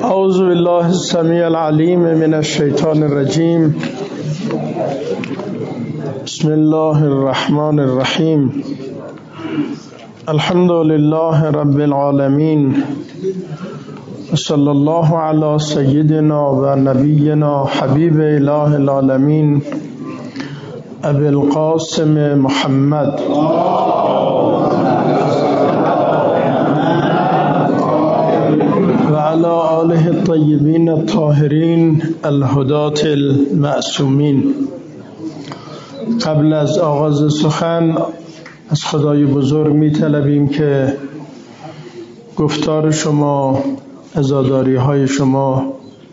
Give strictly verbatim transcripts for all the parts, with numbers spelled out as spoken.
اعوذ بالله السمیع العلیم من الشیطان الرجیم. بسم الله الرحمن الرحیم. الحمد لله رب العالمین و صلی الله علی سیدنا و نبینا حبیب اله العالمین ابی القاسم محمد و علی آله الطیبین الطاهرین الهداة المعصومین. قبل از آغاز سخن از خدای بزرگ می طلبیم که گفتار شما، عزاداری های شما،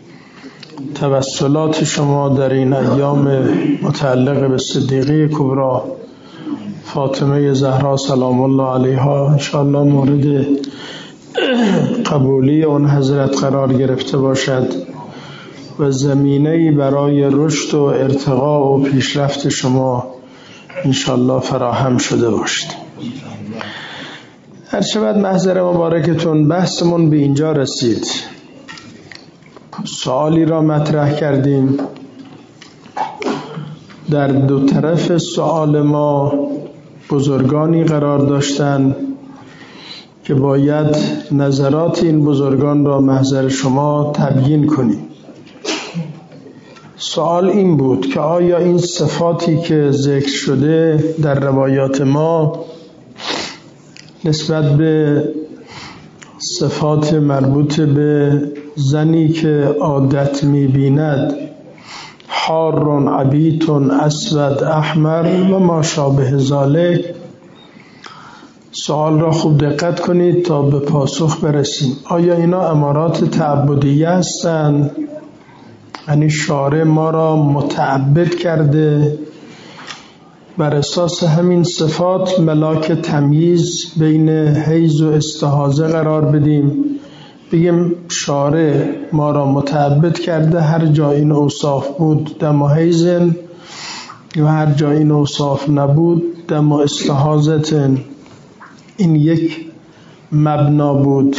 توسلات شما در این ایام متعلق به صدیقه کبری فاطمه زهرا سلام الله علیها انشاءالله مورد قبولی اون حضرت قرار گرفته باشد و زمینه‌ای برای رشد و ارتقا و پیشرفت شما انشاءالله فراهم شده باشد. هر شود محضر مبارکتون، بحثمون به اینجا رسید. سوالی را مطرح کردیم. در دو طرف سوال ما بزرگانی قرار داشتند که باید نظرات این بزرگان را محضر شما تبیین کنیم. سوال این بود که آیا این صفاتی که ذکر شده در روایات ما نسبت به صفات مربوط به زنی که عادت می‌بیند حار عبیط اسود احمر و ما شابه ذالک، سوال را خوب دقت کنید تا به پاسخ برسیم. آیا اینا امارات تعبدیه هستند؟ یعنی شارع ما را متعبد کرده بر اساس همین صفات ملاک تمییز بین حیض و استحاضه قرار بدیم، بگیم شارع ما را متعبد کرده هر جا این اوصاف بود دم حیضن و هر جا این اوصاف نبود دم استحاضتن. این یک مبنا بود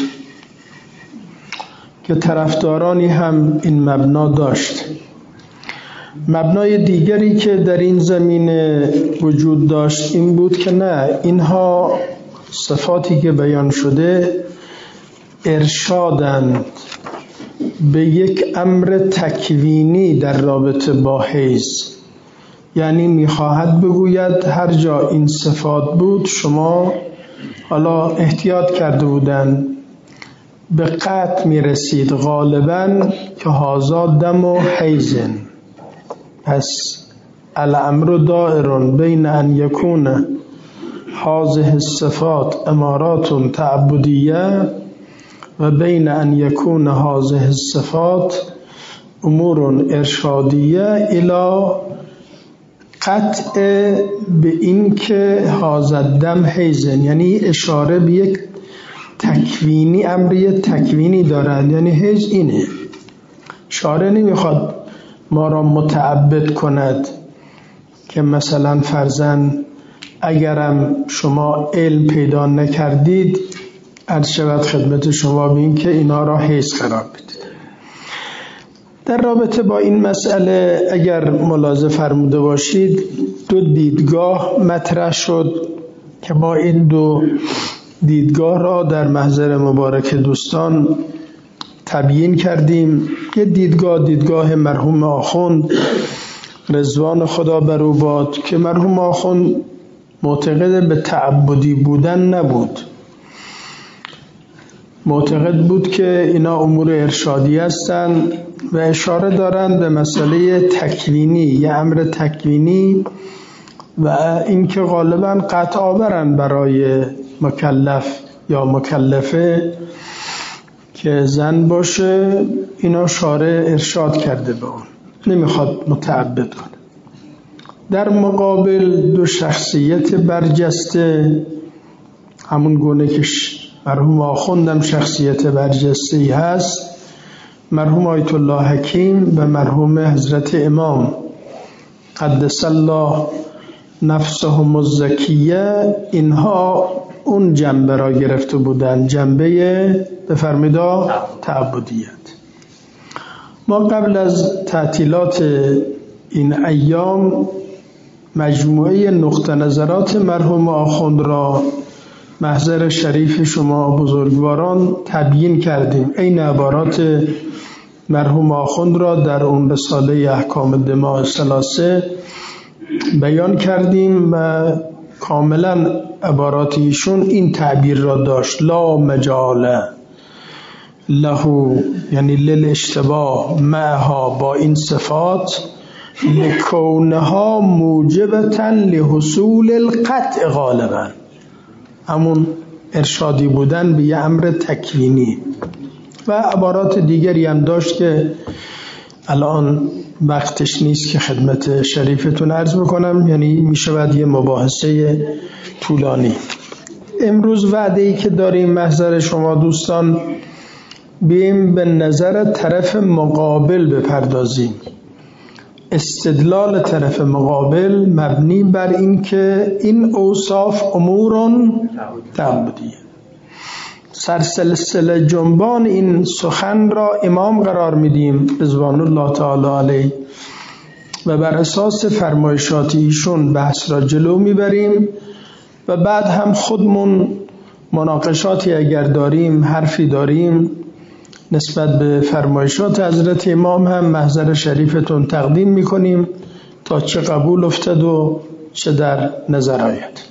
که طرفدارانی هم این مبنا داشت. مبنای دیگری که در این زمینه وجود داشت این بود که نه، اینها صفاتی که بیان شده ارشادند به یک امر تکوینی در رابطه با حیض، یعنی میخواهد بگوید هر جا این صفات بود شما حالا احتیاط کرده بودن به قطع میرسید غالبا که هازا دم و حیزن. پس الامر دائر بین ان یکون هذه الصفات امارات تعبدیه و بین ان یکون هذه الصفات امور ارشادیه الی قطع به این که هذا الدم حیزن، یعنی اشاره به یک تکوینی، امری تکوینی دارد، یعنی حیض اینه. شارع نمیخواد ما را متعبد کند که مثلا فرضاً اگرم شما علم پیدا نکردید عرض شود خدمت شما بین که اینا را حیض قرار بدید. در رابطه با این مسئله اگر ملاحظه فرموده باشید دو دیدگاه مطرح شد که ما این دو دیدگاه را در محضر مبارک دوستان تبیین کردیم. یه دیدگاه دیدگاه مرحوم آخوند رضوان خدا بر او باد که مرحوم آخوند معتقد به تعبدی بودن نبود، معتقد بود که اینا امور ارشادی هستند و اشاره دارند به مسئله تکوینی، یه امر تکوینی و اینکه غالباً قطع آورن برای مکلف یا مکلفه که زن باشه، اینا شارع ارشاد کرده به اون، نمیخواد متعبد کنه. در مقابل دو شخصیت برجسته، همون گونه که مرحوم آخوندم شخصیت برجسته‌ای هست، مرحوم آیت الله حکیم و مرحوم حضرت امام قدس الله نفسهم الزکیه، اینها اون جنبه را گرفته بودن، جنبه بفرمایید تعبدیت. ما قبل از تعطیلات این ایام مجموعه نقطه نظرات مرحوم آخوند را محضر شریف شما بزرگواران تبیین کردیم. این عبارات مرحوم آخوند را در اون رساله احکام دماء الثلاثه بیان کردیم و کاملا عبارات ایشون این تعبیر را داشت: لا مجال له، یعنی للاشتباه معها، با این صفات، لکونها موجبتا لحصول القطع غالبا، همون ارشادی بودن به یه امر تکوینی. و عبارات دیگری هم داشت که الان وقتش نیست که خدمت شریفتون عرض بکنم، یعنی میشود یه مباحثه طولانی. امروز وعده‌ای که داریم محضر شما دوستان، بیم به نظر طرف مقابل بپردازیم. استدلال طرف مقابل مبنی بر این که این اوصاف امورون تعبدیه. سرسلسله جنبان این سخن را امام قرار میدیم رضوان الله تعالی علیه و بر اساس فرمایشات ایشون بحث را جلو میبریم و بعد هم خودمون مناقشاتی اگر داریم، حرفی داریم نسبت به فرمایشات حضرت امام هم محضر شریفتون تقدیم میکنیم تا چه قبول افتد و چه در نظر آید.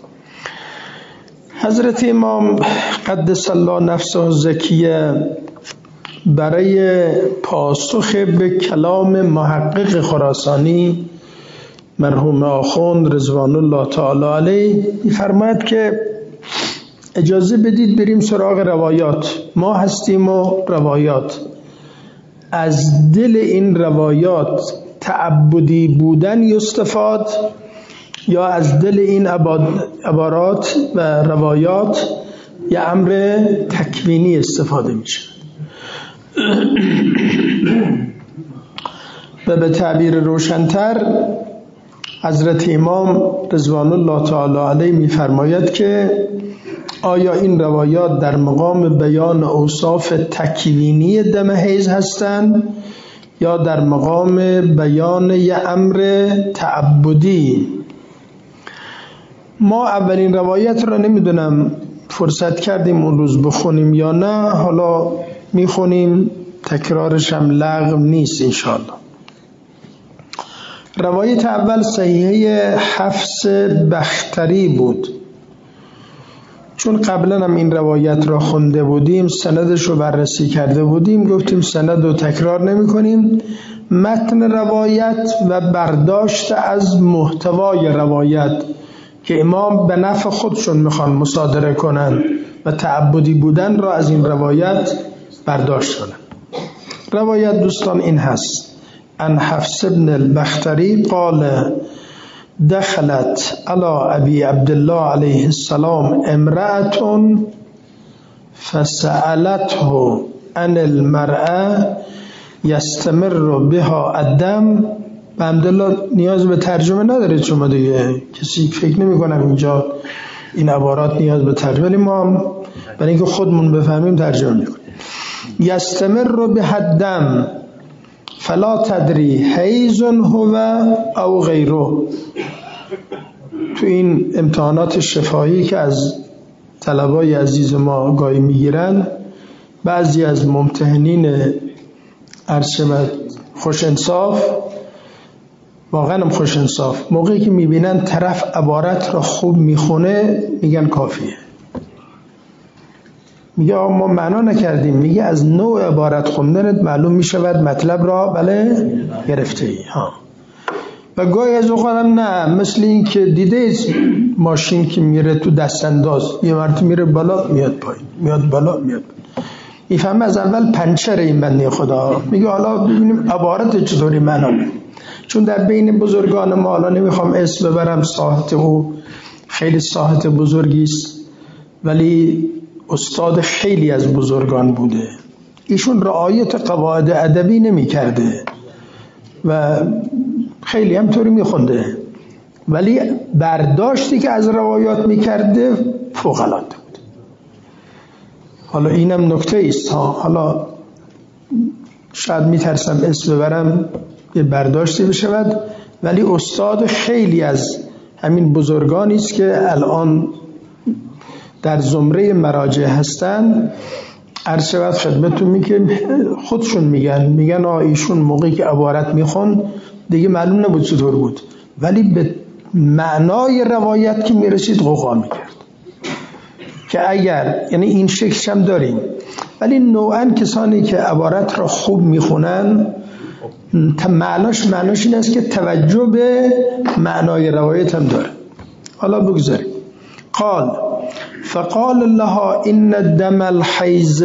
حضرت امام قدس الله نفسه الزکیه برای پاسخ به کلام محقق خراسانی مرحوم آخوند رضوان الله تعالی علیه می‌فرماید که اجازه بدید بریم سراغ روایات. ما هستیم و روایات. از دل این روایات تعبدی بودن یستفاد یا از دل این عبارات و روایات یا امر تکوینی استفاده میشه؟ و به تعبیر روشن‌تر حضرت امام رضوان الله تعالی علیه می‌فرماید که آیا این روایات در مقام بیان اوصاف تکوینی دم حیض هستند یا در مقام بیان یه امر تعبدی؟ ما اولین روایت را نمیدونم فرصت کردیم اون روز بخونیم یا نه، حالا میخونیم، تکرارش هم لغو نیست انشاءالله. روایت اول صحیحه حفص بختری بود. چون قبلا هم این روایت را خونده بودیم، سندش رو بررسی کرده بودیم، گفتیم سند رو تکرار نمی کنیم. متن روایت و برداشت از محتوای روایت که امام به نفع خودشون میخوان مصادره کنن و تعبدی بودن را از این روایت برداشت کنن. روایت دوستان این هست: ان حفص بن البختری قال دخلت على ابي عبد الله علیه السلام امرأة فسألته عن المرأة يستمر بها الدم. به عبدالله نیاز به ترجمه نداره، شما دیگه کسی فکر نمی کنم اینجا این عبارات نیاز به ترجمه، ولی ما هم برای اینکه خودمون بفهمیم ترجمه میکنیم. یستمر بها الدم فلا تدری حیض هو او غیره. تو این امتحانات شفاهی که از طلبای عزیز ما گاهی میگیرن، بعضی از ممتحنین ارشد خوش انصاف، واقعا هم خوش انصاف، موقعی که میبینن طرف عبارت را خوب میخونه میگن کافیه. میگه آقا ما معنا نکردیم، میگه از نوع عبارت خوندنت معلوم میشود مطلب را بله گرفته ای ها. و گاهی از اوقات هم نه، مثل این که دیده ماشین که میره تو دست انداز، یه مرتبه میره بالا میاد پایین، میاد بالا میاد، میفهمه از اول پنچر این بنده خدا. میگه حالا ببینیم عبارت چطوری معنا. چون در بین بزرگان ما، حالا نمیخوام اسم ببرم، ساحت او خیلی ساحت بزرگی است ولی استاد خیلی از بزرگان بوده. ایشون رعایت قواعد ادبی نمی کرده و خیلی هم طوری می خونده، ولی برداشتی که از روایات می کرده فوق العاده بود. حالا اینم نکته است ها. حالا شاید میترسم اسم ببرم یه برداشتی بشود، ولی استاد خیلی از همین بزرگانی است که الان در زمره مراجع هستن. عرض شود خدمتتون میگه خودشون میگن میگن آه ایشون موقعی که عبارت میخوند دیگه معلوم نبود چطور بود، ولی به معنای روایت که میرسید غوغا میکرد. که اگر یعنی این شکلش هم داریم، ولی نوعا کسانی که عبارت را خوب میخونن معناش معناش این است که توجه به معنای روایت هم داره. حالا بگذاریم. قال فقال لها ان الدم الحیض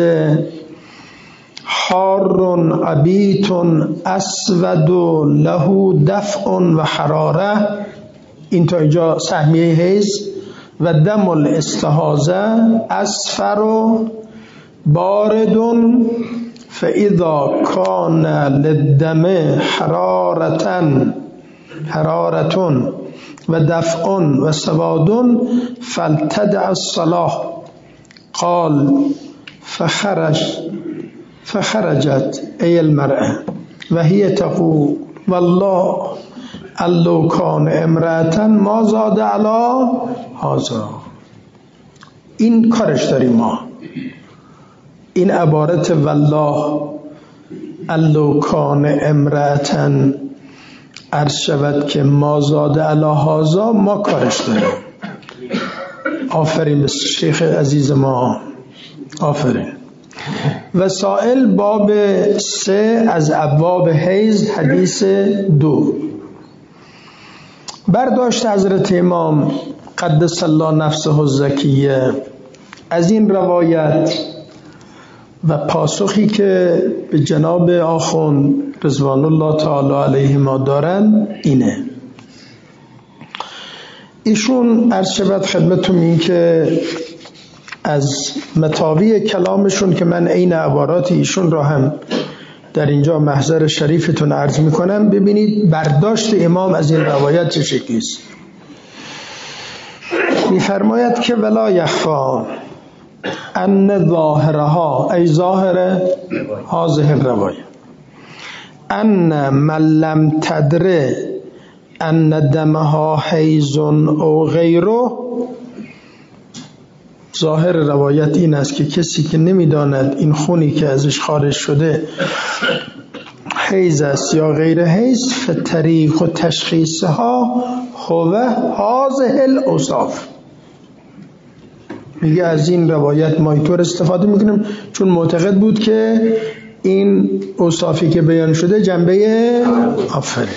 حار عبیت اسود له دفع و حراره. این تا اینجا سهمیه حیض. و دم الاستحاضه اصفر بارد فاذا کان للدم حرارة حرارة و دفع و سواد فلتدع الصلاة. قال فخرج فخرجت ای المرأة و هي تقول والله لو كان امرأة ما زاد علی هذا. این کارش داریم ما، این عبارت والله لو کان امرأة عرض شود که ما زاد علی هذا ما کارش داریم. آفرین به شیخ عزیز ما، آفرین. وسائل باب سه از ابواب حیض، حدیث دو. برداشت حضرت امام قدس الله نفسه الزکیه از این روایت و پاسخی که به جناب آخوند رضوان الله تعالی علیه ما دارن اینه. ایشون عرض شود خدمتتون این که از متاوی کلامشون که من عین عبارات ایشون را هم در اینجا محضر شریفتون عرض میکنم، ببینید برداشت امام از این روایت چه شکلی است. میفرماید که ولا یخفا ان ظاهرها ای ظاهر هذه الروایه ان من لم تدر ان دمها حیض او غیره. ظاهر روایت این است که کسی که نمیداند این خونی که ازش خارج شده حیض است یا غیر حیض، فطریق و تشخیصها هو هذه الاوصاف. میگه از این روایت ما اینطور استفاده میکنیم چون معتقد بود که این اوصافی که بیان شده جنبه آفره.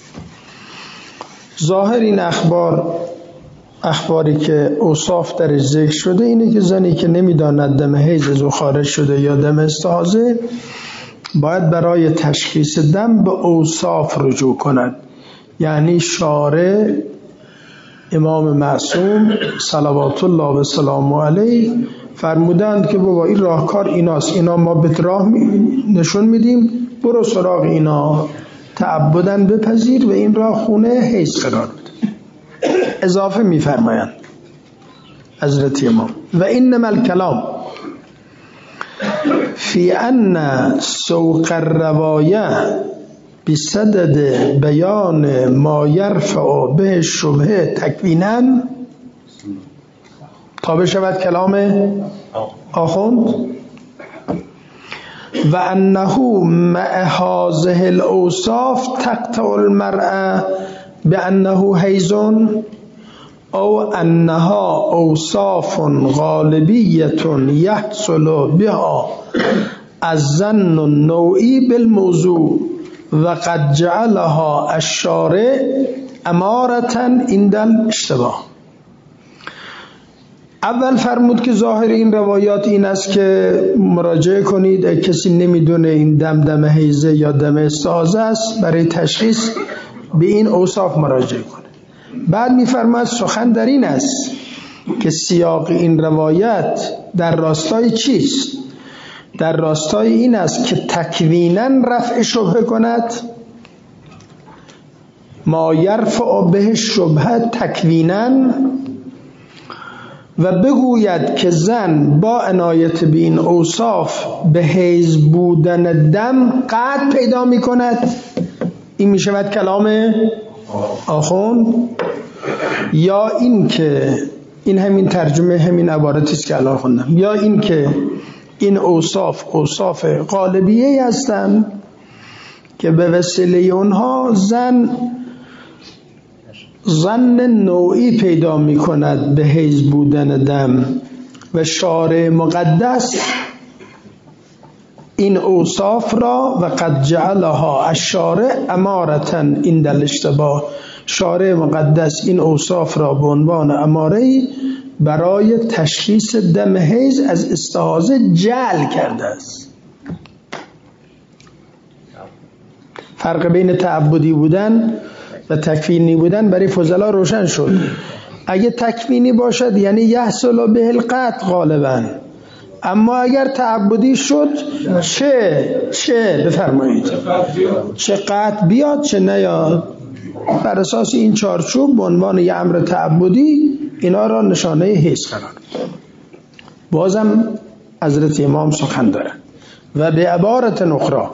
ظاهر این اخبار اخباری که اوصاف در ذکر شده اینه که زنی که نمیداند دم حیض از او خارج شده یا دم استحاضه باید برای تشخیص دم به اوصاف رجوع کند. یعنی شارع امام معصوم صلوات الله و سلام علیه فرمودند که بابا این راهکار ایناست، اینا ما به راه نشون میدیم، برو سراغ اینا، تعبدن بپذیر و این راه خونه حیض قرار بده. اضافه میفرمایند حضرت امام و انما الکلام فی ان سوق الروایه بصدد بیان ما یرفع به شبهه تکوینا. تا بشود کلام آخوند و انه مع هذه الاوصاف تقطع المرأة بانه حیض او انها اوصاف غالبیه یحصل بها الظن النوعی بالموضوع و قد جعلها الشارع امارة عند الاشتباه. اول فرمود که ظاهر این روایات این است که مراجعه کنید کسی نمیدونه این دم دم حیضه یا دم استحاضه است، برای تشخیص به این اوصاف مراجعه کنه. بعد میفرماید سخن در این است که سیاق این روایت در راستای چیست؟ در راستای این است که تکویناً رفع شبهه کند، ما یرفع به شبهه تکویناً و بگوید که زن با عنایت به این اوصاف به حیض بودن دم قطع پیدا می کند. این می شود کلام آخوند، یا این که این همین ترجمه همین عبارتی است که الان خوندم، یا این که این اوصاف اوصاف غالبیه هستند که به وسیله اونها زن ظن نوعی پیدا می کند به حیض بودن دم و شارع مقدس این اوصاف را و قد جعلها الشارع امارة عند الاشتباه، شارع مقدس این اوصاف را به عنوان اماره‌ای برای تشخیص دم حیض از استحاضه جعل کرده است. فرق بین تعبدی بودن و تکوینی بودن برای فضلا روشن شد. اگه تکوینی باشد یعنی یحصل به القطع غالبا، اما اگر تعبدی شد چه چه بفرمایید چه قطع بیاد چه نیاد، بر اساس این چارچوب به عنوان یه امر تعبدی اینا را نشانه حیض قرار داد. بازم حضرت امام سخن داره و به عبارت اخرى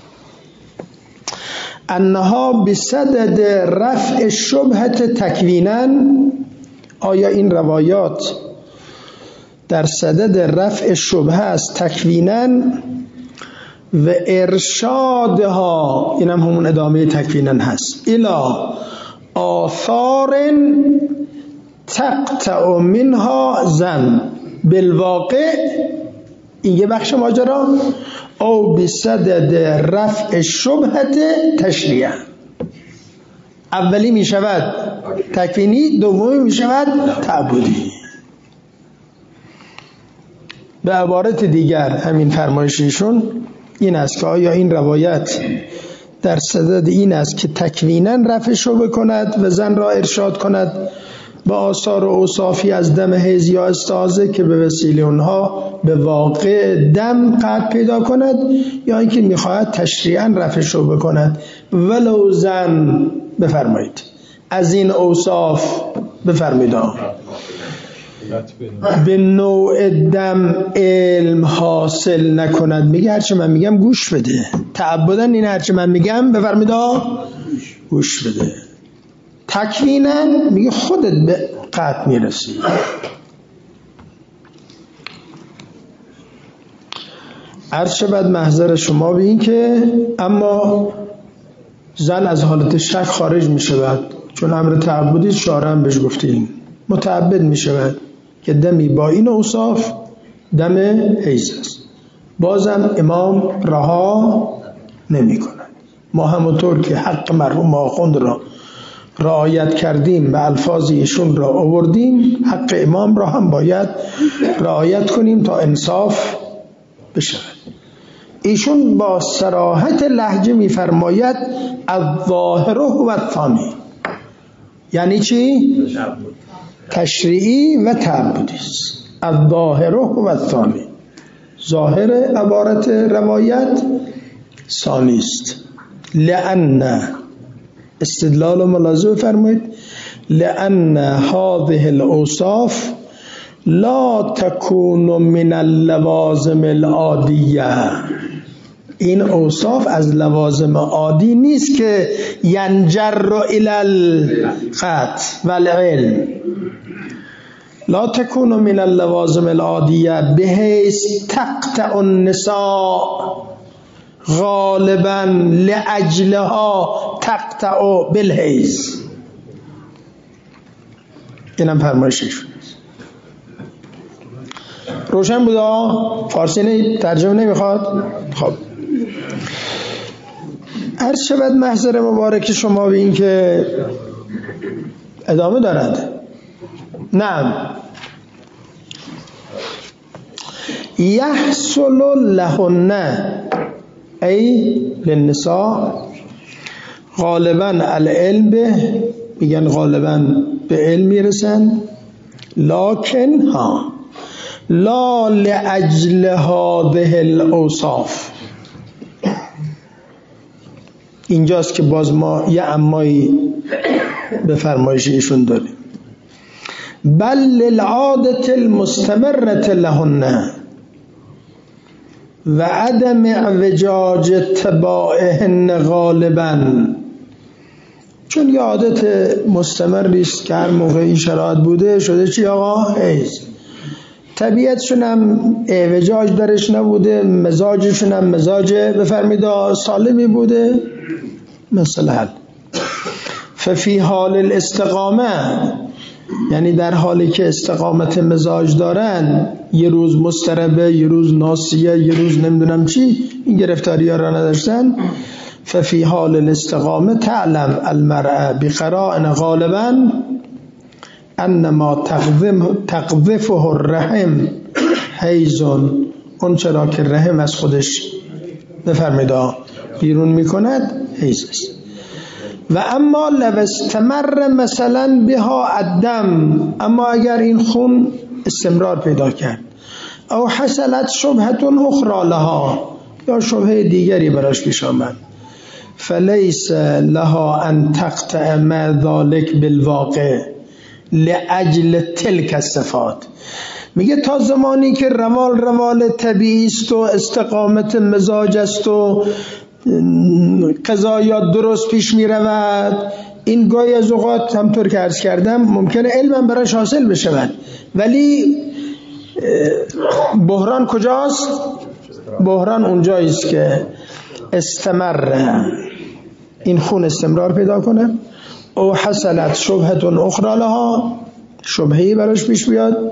انها بصدد رفع شبهت تکوینا، آیا این روایات در صدد رفع شبهه است تکوینا و ارشادها، این هم همون ادامه تکوینا هست، الی آثار تقطع منها زن بالواقع، این یه بخش ماجرا، او بصدد رفع شبهت تشریع. اولی می شود تکوینی، دومی می شود تعبدی. به عبارت دیگر همین فرمایششون این است که آیا این روایت در صدد این است که تکوینا رفع شبهه کند و زن را ارشاد کند به آثار و اوصافی از دم حیض یا استحاضه که به وسیله اونها به واقع دم قطع پیدا کند، یا اینکه میخواهد تشریعا رفع شبهه کند ولو زن بفرمایید از این اوصاف بفرمایید به نوع دم علم حاصل نکند. میگه هرچه من میگم گوش بده، تعبداً این هرچه من میگم بفرمایید گوش بده، تکویناً میگه خودت به قطع میرسی. عرض شود محضر شما به این که اما زن از حالت شک خارج میشود، چون امر تعبدی شارع هم بهش گفتیم، متعبد میشود که دمی با این اوصاف دم حیض است. بازم امام رها نمی کند. ما همونطور که حق مرحوم آخوند را رعایت کردیم و الفاظ ایشون را آوردیم، حق امام را هم باید رعایت کنیم تا انصاف بشود. ایشون با صراحت لهجه می‌فرماید الظاهر و الثانی، یعنی چی؟ تشریعی و تعبدی است. الظاهر و الثانی، ظاهر عبارت روایت، ثانی است. لأن استدلال و ملاحظه فرمایید، لأن هذه الاوصاف لا تكون من اللوازم العادیه، این اوصاف از لوازم عادی نیست که ینجر الی القطع والعلم، لا تكون من اللوازم العادیه بحیث تقطع النساء غالبا لاجلها تقطع بالحیض. اینم فرمایشش روشن بود. فارسی نه ترجمه نمیخواد. خب عرض شود محضر مبارک شما به این که ادامه دارد. نعم یحصل لهن ای للنساء غالبا العلم به، میگن غالبا به علم میرسن، لکن ها لا لاجل هذه الاوصاف. اینجاست که باز ما یه امایی به فرمایش ایشون داریم. بل للعادة المستمرة لهن و عدم اعوجاج تبائهن غالبا، چون یه عادت مستمری است که هر موقع این شرایط بوده شده چی آقا؟ حیض. طبیعتشون هم اعوجاج درش نبوده، مزاجشون هم مزاج بفرمید سالمی بوده. مثلا ففی حال الاستقامه، یعنی در حالی که استقامت مزاج دارن، یه روز مضطربه، یه روز ناسیه، یه روز نمیدونم چی، این گرفتاری ها را نداشتن. ففی حال الاستقامه تعلم المرأة بقرائن غالبا انما تقذفه الرحم حیزون، اون چرا که رحم از خودش بفرمید بیرون میکند حیز است. و اما لو استمر مثلا بها الدم، اما اگر این خون استمرار پیدا کرد، او حصلت شبهة اخرى لها، یا شبهه دیگری براش پیش آمد، فلیس لها ان تقطع ما ذلك بالواقع لاجل تلك الصفات. میگه تا زمانی که روال روال طبیعی است و استقامت مزاج است و قضایا درست پیش می رود، این گاهی از اوقات همطور که عرض کردم ممکنه علم براش حاصل بشود، ولی بحران کجاست؟ بحران اونجاییست که استمر، این خون استمرار پیدا کنه، او حصلت شبهة اخرى لها، شبههی براش پیش بیاد.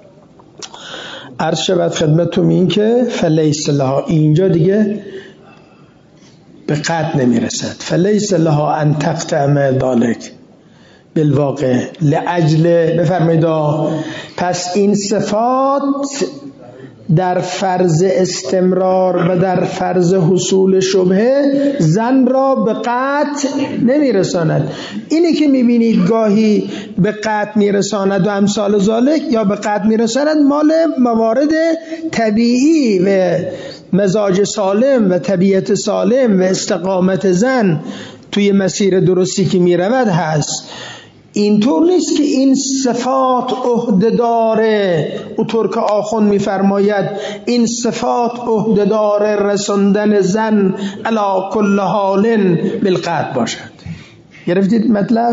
عرض شود خدمتتون این که فلیس لها، اینجا دیگه به قطع نمیرسد. فلیس لها ان تقطع ما ذلك بالواقع لاجل بفرمایید. پس این صفات در فرض استمرار و در فرض حصول شبهه زن را به قطع نمیرساند. اینی که میبینید گاهی به قطع میرساند و امثال ذالک، یا به قطع میرساند، مال موارد طبیعی و مزاج سالم و طبیعت سالم و استقامت زن توی مسیر درستی که میرود هست. اینطور نیست که این صفات عهده‌داره، اونطور که آخوند میفرماید این صفات عهده‌دار رساندن زن علی کل حال بالقطع باشد. گرفتید مطلب؟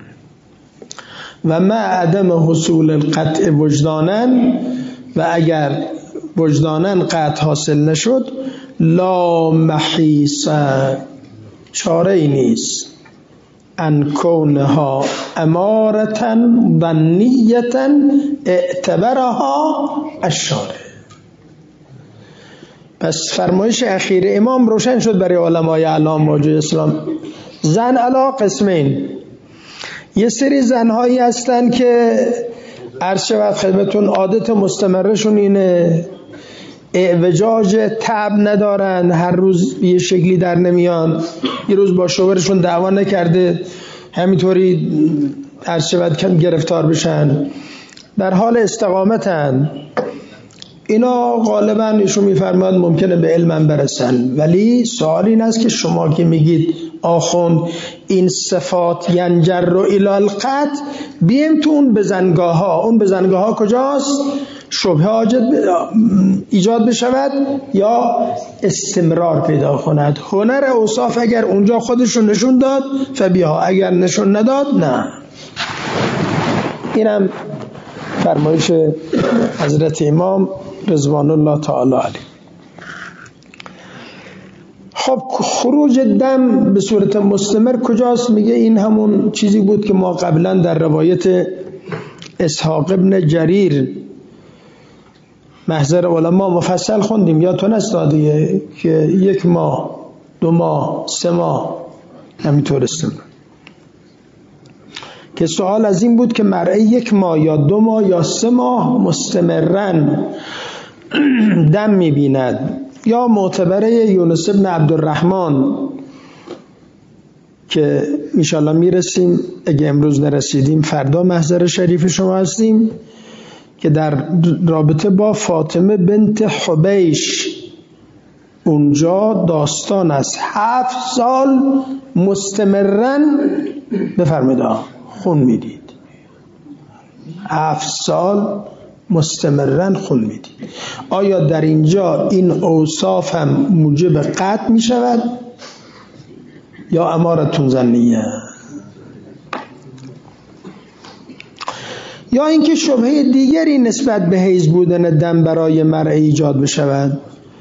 و ما عدم حصول القطع وجدانن، و اگر وجدانن قطع حاصل نشد، لا محیص، چاره ای نیست، ان کونها امارتا و نیتا اعتبرها الشارع. پس فرمایش اخیر امام روشن شد برای علمای اعلام موجود اسلام. زن علا قسمین، یه سری زنهایی هستن که عرض شود خدمتون عادت مستمرشون اینه، اعوجاج تعب ندارن، هر روز یه شکلی در نمیان، یه روز با شوهرشون دعوا نکرده همینطوری عرض شود کم گرفتار بشن، در حال استقامتن. اینا غالبا ایشون میفرماد ممکنه به علم برسن. ولی سوال این است که شما که میگید آخوند این صفات ینجر الی القطع، بیم تو اون بزنگاه ها، اون بزنگاه ها کجاست؟ شبهه ایجاد بشود یا استمرار پیدا کند. هنر اوصاف اگر اونجا خودشون نشون داد فبیها، اگر نشون نداد نه. اینم فرمایش حضرت امام رضوان الله تعالی علیه. خب خروج دم به صورت مستمر کجاست؟ میگه این همون چیزی بود که ما قبلا در روایت اسحاق ابن جریر محضر علما مفصل خوندیم، یا تو نستادیه که یک ماه، دو ماه، سه ماه همینطور استمرار. که سوال از این بود که مرأة یک ماه یا دو ماه یا سه ماه مستمرن دم میبیند، یا معتبره یونس ابن عبدالرحمن که انشاءالله میرسیم، اگه امروز نرسیدیم فردا محضر شریف شما هستیم، که در رابطه با فاطمه بنت حبیش اونجا داستان است، هفت سال مستمرن بفرمایید خون میدید. هفت سال مستمرن خون میدید. آیا در اینجا این اوصاف هم موجب قطع می شود یا امارتون ظنیه؟ یا اینکه شبهه دیگری نسبت به حیض بودن دم برای مرء ایجاد بشود؟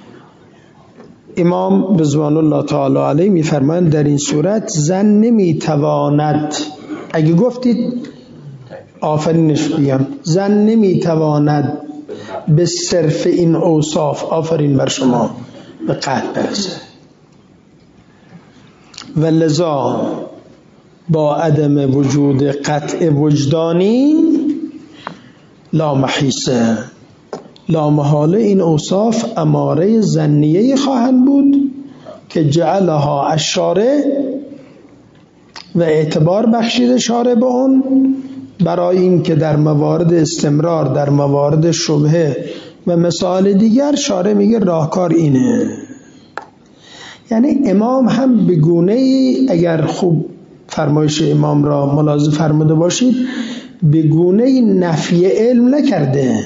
امام رضوان الله تعالی علیه میفرمایند در این صورت زن نمیتواند، اگه گفتید آفرینش بگم، زن نمیتواند به صرف این اوصاف، آفرین بر شما، به قطع برسه. و لذا با عدم وجود قطع وجدانی لا محیصه، لا محاله این اوصاف اماره ظنیه خواهند بود که جعلها الشارع و اعتبار بخشیده شارع به اون برای این که در موارد استمرار، در موارد شبهه و مسائل دیگر شارع میگه راهکار اینه. یعنی امام هم به گونه‌ای، اگر خوب فرمایش امام را ملاحظه فرموده باشید، به گونه‌ای نفی علم نکرده.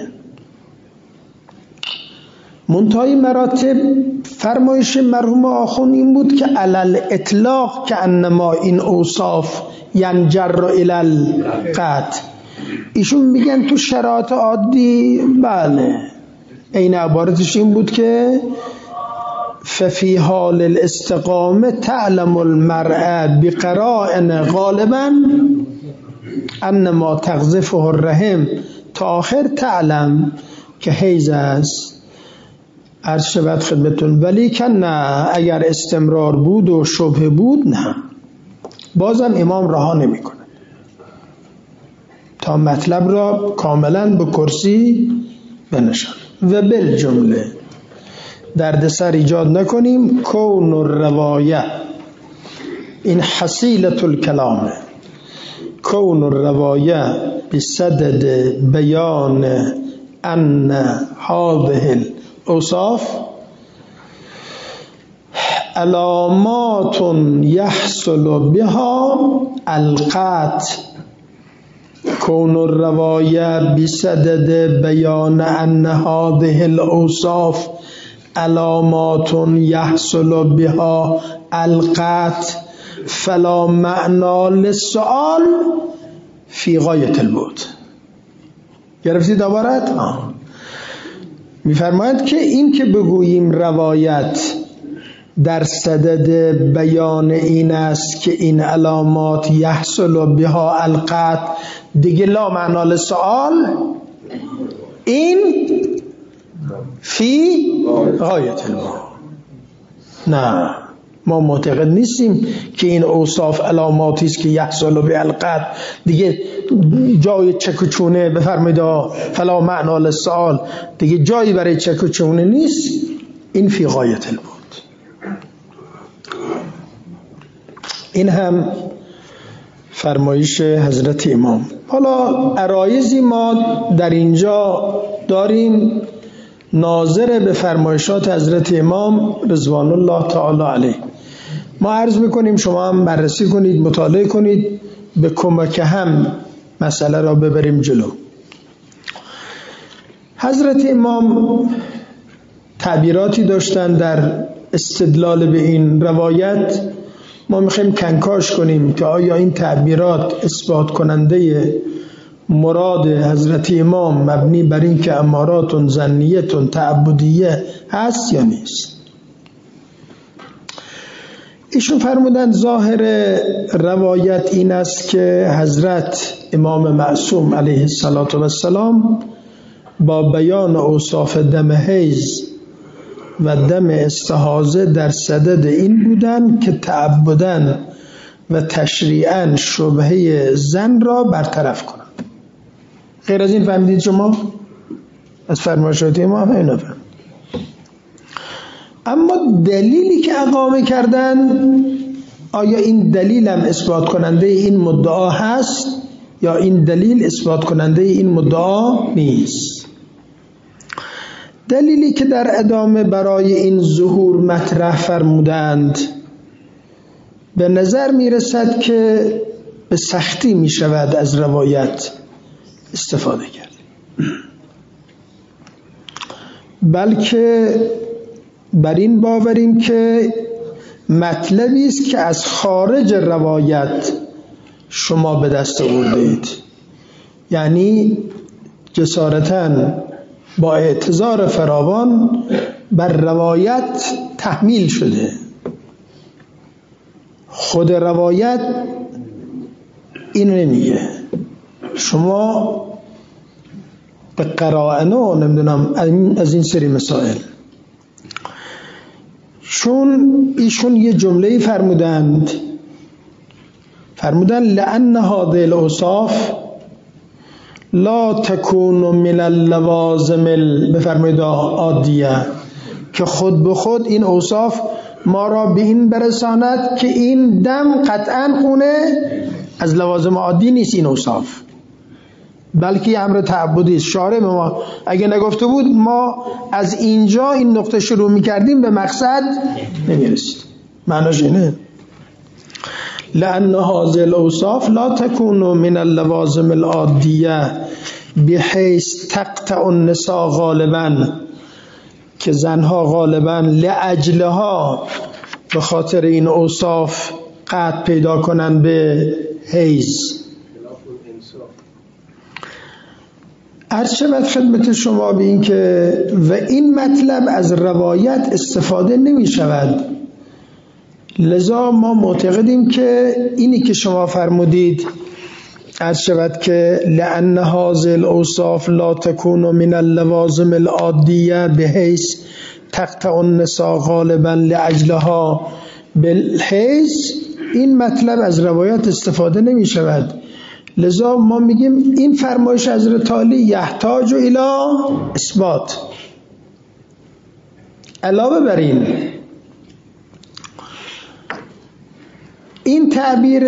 منتهای مراتب فرمایش مرحوم آخوند این بود که علل اطلاق که انما این اوصاف ینجر الی القطع. ایشون میگن تو شرایط عادی بله، این عبارتش این بود که ففی حال الاستقامه تعلم المرأة بقرائن غالبا انما تقذفه الرحم، تا آخر تعلم که حیض است. عرض شود خدمتون ولی که نه، اگر استمرار بود و شبه بود نه، بازم امام رها نمی کنه تا مطلب را کاملا به کرسی بنشان. و بالجمله دردسر ایجاد نکنیم. کون الروایه، این حصیلة الکلامه، کون الروایه بصدد بیان ان هذه الاوصاف علامات یحصل بها القطع. کون الروایه بصدد بیان ان هذه الاوصاف علامات یحصل بها القطع فلا معنا للسؤال فی غایت البعد. گرفتید عبارت؟ میفرماید که این که بگوییم روایت در صدد بیان این است که این علامات یحصل بها القطع، دیگه لا معنا للسؤال، این فی غایت البعد. نه، ما معتقد نیستیم که این اوصاف علاماتی است که یحصل به القطع دیگه جای چک و چونه، بفرمایید فلا معنا للسؤال، دیگه جایی برای چک و چونه نیست، این فی غایت البعد. این هم فرمایش حضرت امام. حالا عرایضی ما در اینجا داریم ناظر به فرمایشات حضرت امام رضوان الله تعالی علیه. ما عرض میکنیم شما هم بررسی کنید، مطالعه کنید، به کمک هم مسئله را ببریم جلو. حضرت امام تعبیراتی داشتن در استدلال به این روایت. ما میخوایم کنکاش کنیم که آیا این تعبیرات اثبات کننده مراد حضرت امام مبنی بر این که امارات ظنیه تعبدیه هست یا نیست. ایشون فرمودند ظاهر روایت این است که حضرت امام معصوم علیه السلام با بیان اوصاف دم حیض و دم استحاضه در صدد این بودن که تعبدن و تشریعاً شبهه زن را برطرف کنند. غیر از این فهمیدید شما؟ از فرمایشات امام اینو فهم. اما دلیلی که اقامه کردن، آیا این دلیل هم اثبات کننده این مدعا هست یا این دلیل اثبات کننده این مدعا نیست؟ دلیلی که در ادامه برای این ظهور مطرح فرمودند به نظر می رسد که به سختی می شود از روایت استفاده کردیم، بلکه بر این باوریم که مطلبی است که از خارج روایت شما به دست آوردید، یعنی جسارتاً با اعتذار فراوان بر روایت تحمیل شده. خود روایت این نمیگه، شما به قرائن و نمیدونم از این سری مسائل. چون ایشون یه جمله‌ای فرمودند فرمودن لأن هذه الأوصاف لا تكون من اللوازم بفرمایید عادیه، که خود به خود این اوصاف ما را به این برساند که این دم قطعا خونه از لوازم عادی نیست این اوصاف، بلکه یه امر تعبدی است. شارع ما اگه نگفته بود ما از اینجا این نقطه شروع میکردیم به مقصد نمیرسید. معناش اینه لأن هذه الأوصاف لا تكون من اللوازم العادیه بحیث تقطع النساء غالبا، که زنها غالبا لأجلها به خاطر این اوصاف قطع پیدا کنن به حیض. عرض شود خدمت شما به این که و این مطلب از روایت استفاده نمی شود، لذا ما معتقدیم که اینی که شما فرمودید عرض شود که لأن هذه الأوصاف لا تكون من اللوازم العادیه بحیث تقطع النساء غالبا لأجلها بالحیض، این مطلب از روایت استفاده نمی شود، لذا ما میگیم این فرمایش حضرت علی یحتاج الی اثبات. علاوه بر این این تعبیر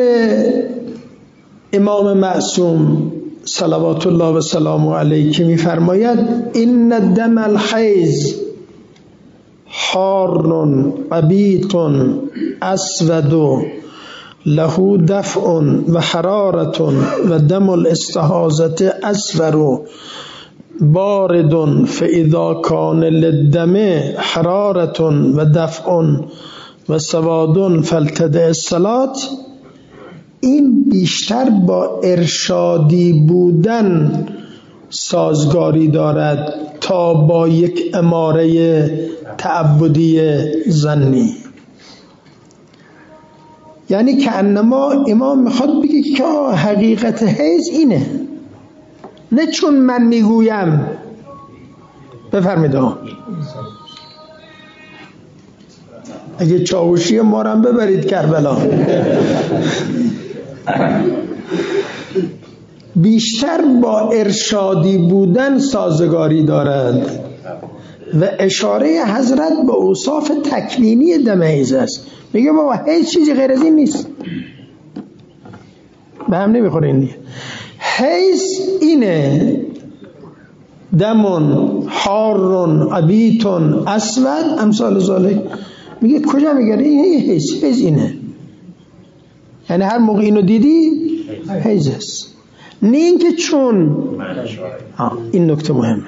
امام معصوم صلوات الله و سلام علیه که میفرماید این دم الحیض حار قبیط اسود له دفع و حرارت و دم الاستحاضة اصفر بارد فاذا کان للدم حرارت و دفع و سواد فلتدع الصلاة، این بیشتر با ارشادی بودن سازگاری دارد تا با یک اماره تعبدی ظنی. یعنی که انما امام میخواد بگه که حقیقت حیض اینه، نه چون من میگویم. بفرمید ها اگه چاوشی ما رو هم ببرید کربلا. بیشتر با ارشادی بودن سازگاری دارد و اشاره حضرت به اوصاف تکوینی دم حیض است. میگه بابا هیچ چیزی غیر از این نیست، به هم نمیخوره این دیگه. حیض اینه دمون حارون عبیتون اسود امثال ذالک. میگه کجا میگه این حیض؟ حیض اینه، یعنی هر موقع اینو دیدی حیض است، نه اینکه چون این نکته مهمه.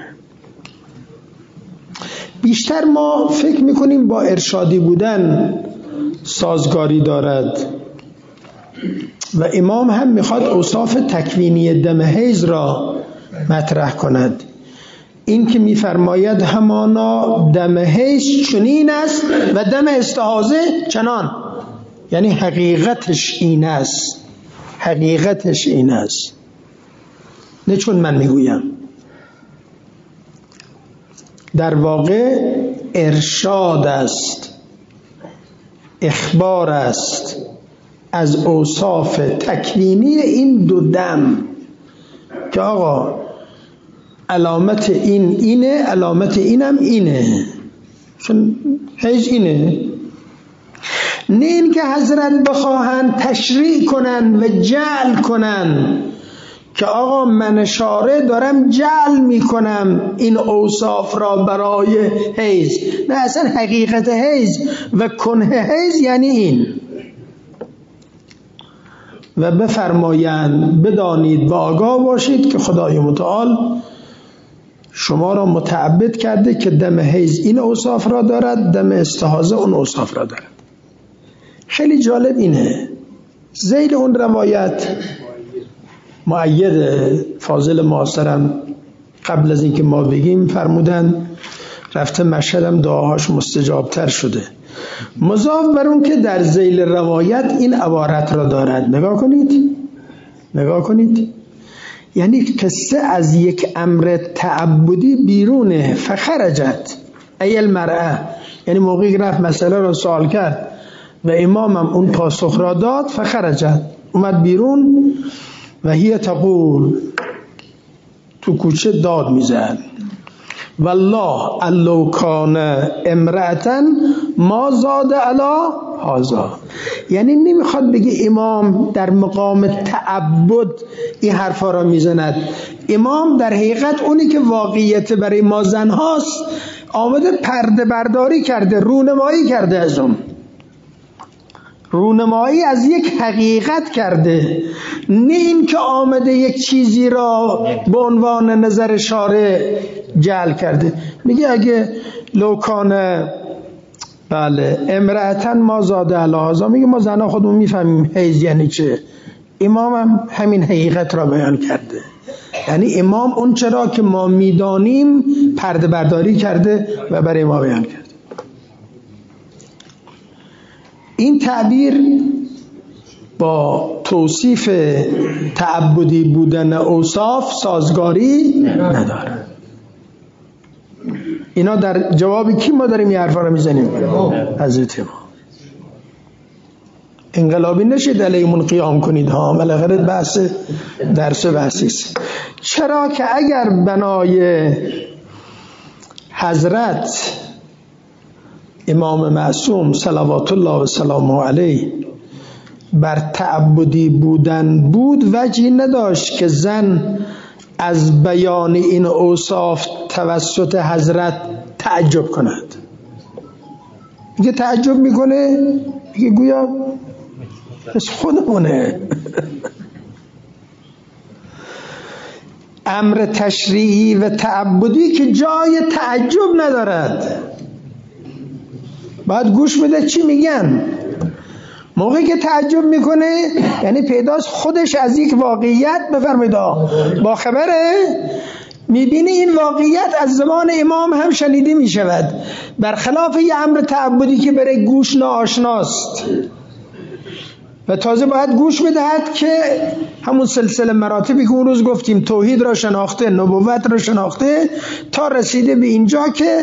بیشتر ما فکر میکنیم با ارشادی بودن سازگاری دارد و امام هم میخواد اوصاف تکوینی دم حیض را مطرح کند. این که میفرماید همانا دم حیض چنین است و دم استحاضه چنان، یعنی حقیقتش این است، حقیقتش این است، نه چون من میگویم. در واقع ارشاد است، اخبار است از اوصاف تکوینی این دو دم که آقا علامت این اینه، علامت اینم اینه، چون حیض اینه. نه این که حضرت بخواهن تشریع کنن و جعل کنن که آقا من شارع دارم جعل میکنم این اوصاف را برای حیض. نه، اصلا حقیقت حیض و کنه حیض یعنی این. و بفرمایند بدانید و آگاه باشید که خدای متعال شما را متعبد کرده که دم حیض این اوصاف را دارد، دم استحاضه اون اوصاف را دارد. خیلی جالب اینه ذیل اون روایت مؤید فاضل معاصرم قبل از اینکه ما بگیم فرمودن رفته مشهدم دعاهاش مستجابتر شده. مضاف بر اون که در ذیل روایت این عبارت را دارد. نگاه کنید نگاه کنید یعنی قصه از یک امر تعبدی بیرونه. فخرجت ای المرأه، یعنی موقعی رفت مسئله را سوال کرد و امامم اون پاسخ را داد. فخرجت، اومد بیرون. و هی تقول، تو کوچه داد میزن والله لو کان امرأة ما زاد علی هذا. یعنی نمیخواد بگه امام در مقام تعبد این حرفا را میزند. امام در حقیقت اونی که واقعیت برای ما زن هاست آمده پرده برداری کرده، رونمایی کرده، از اون رونمایی از یک حقیقت کرده، نه این که آمده یک چیزی را به عنوان نظر شارع جعل کرده. میگه اگه لوکانه بله امرأتن ما زاده علاهازا، میگه ما زنها خودمون میفهمیم حیض یعنی چه. امام هم همین حقیقت را بیان کرده. یعنی امام اون چرا که ما میدانیم پرده برداری کرده و برای ما بیان کرده. این تعبیر با توصیف تعبدی بودن اوصاف سازگاری نداره. اینا در جواب کی ما داریم این حرفا رو میزنیم؟ حضرت ما. انقلابی نشید علیمون قیام کنید ها، بالاخره بحث درس بحثیست. چرا که اگر بنای حضرت امام معصوم صلوات الله و سلامه علیه بر تعبدی بودن بود، وجهی نداشت که زن از بیان این اوصاف توسط حضرت تعجب کند. میگه تعجب میکنه، میگه گویا از خودمونه. امر تشریعی و تعبدی که جای تعجب ندارد، باید گوش بده چی میگن. موقعی که تعجب میکنه یعنی پیداست خودش از یک واقعیت بفرمایید با خبره، میبینی این واقعیت از زمان امام هم شنیده میشود، برخلاف یه امر تعبدی که برای گوش ناآشناست و تازه باید گوش بدهد که همون سلسله مراتبی که اون روز گفتیم، توحید را شناخته، نبوت را شناخته، تا رسیده به اینجا که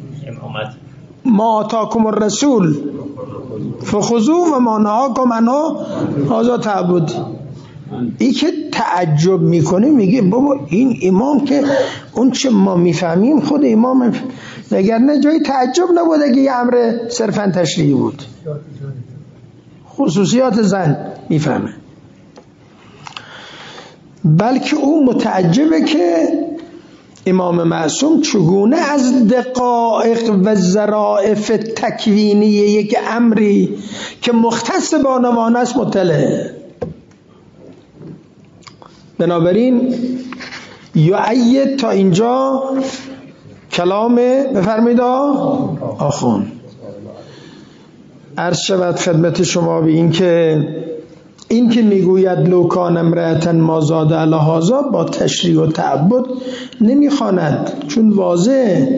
ما آتاکم الرسول فخذوه و ما نهاکم عنه هذا تعبد. این که تعجب میکنه میگه بابا این امام که اون چه ما میفهمیم خود امام، وگرنه جای تعجب نبود اگه یه امر صرفا تشریعی بود، خصوصیات زن میفهمه. بلکه او متعجبه که امام معصوم چگونه از دقایق و ظرافت تکوینی یک امری که مختص با نوان است مطلع. بنابراین یعید تا اینجا کلام بفرمایید آخون. عرض شود خدمت شما به این که این که میگوید لو کان امرأة ما زاد علی هذا با تشریع و تعبد نمیخواند، چون واضح.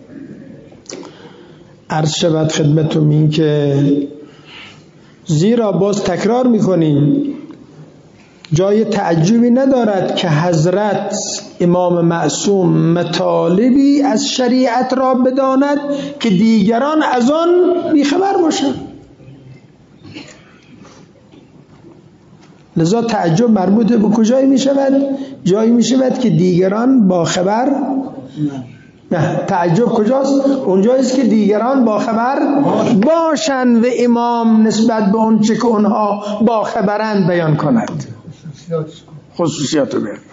عرض شود خدمتتون این که زیرا باز تکرار میکنیم جای تعجبی ندارد که حضرت امام معصوم مطالبی از شریعت را بداند که دیگران از آن بیخبر باشند. لذا تعجب مربوط به کجایی می شود؟ جایی می شود که دیگران با خبر نه. تعجب کجاست؟ اونجاییست که دیگران با خبر باشند و امام نسبت به اون چه که اونها با خبرند بیان کند، خصوصیات رو بیان.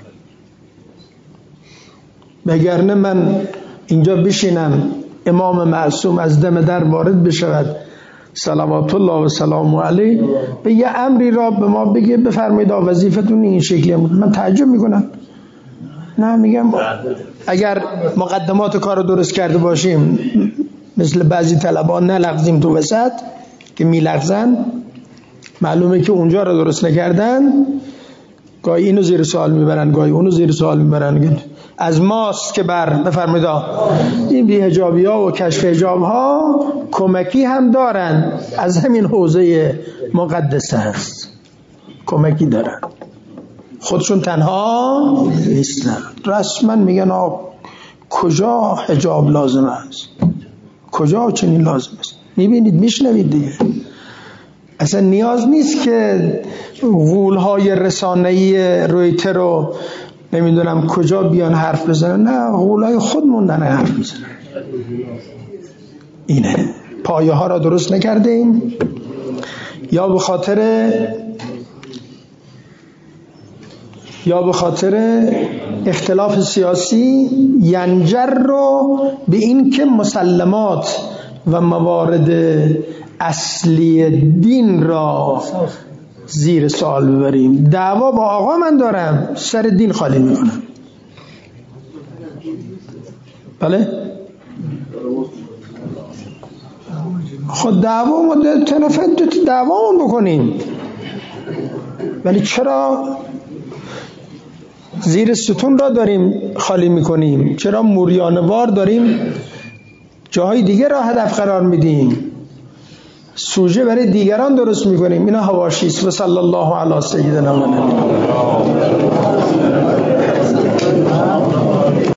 بگرنه من اینجا بشینم امام معصوم از دم در وارد بشود صلوات الله و سلام علیه به یه امری را به ما بگه بفرمایید وظیفتون این شکلیه. من تعجب میکنم. نه میگم اگر مقدمات کار رو درست کرده باشیم مثل بعضی طلبان نلغزیم تو وسط که میلغزن، معلومه که اونجا رو درست نکردن، گاهی اینو زیر سوال میبرن گاهی اونو زیر سوال میبرن. از ماست که بر بفرمایید این بی حجابی ها و کشف حجاب ها کمکی هم دارن، از همین حوزه مقدسه هست کمکی دارن، خودشون تنها نیستن. رسما میگن آه کجا حجاب لازم است، کجا چنین لازم است. میبینید میشنوید دیگه. اصلا نیاز نیست که غولهای رسانه‌ای رویتر رو نمیدونم کجا بیان حرف بزنن، نه غولای خودمون دارن حرف میزنن. اینه پایه ها را درست نکردیم، یا به خاطر یا به خاطر اختلاف سیاسی ینجر رو به این که مسلمات و موارد اصلی دین را زیر سوال ببریم. دعوا با آقا من دارم، سر دین خالی میکنم. بله خود دعوا ما تنفت دعوامون بکنیم، ولی چرا زیر ستون را داریم خالی میکنیم؟ چرا موریانوار داریم جاهای دیگه را هدف قرار میدیم، سوژه برای دیگران درست میکنیم؟ اینا حواشی است. و صلی الله علی سیدنا محمد.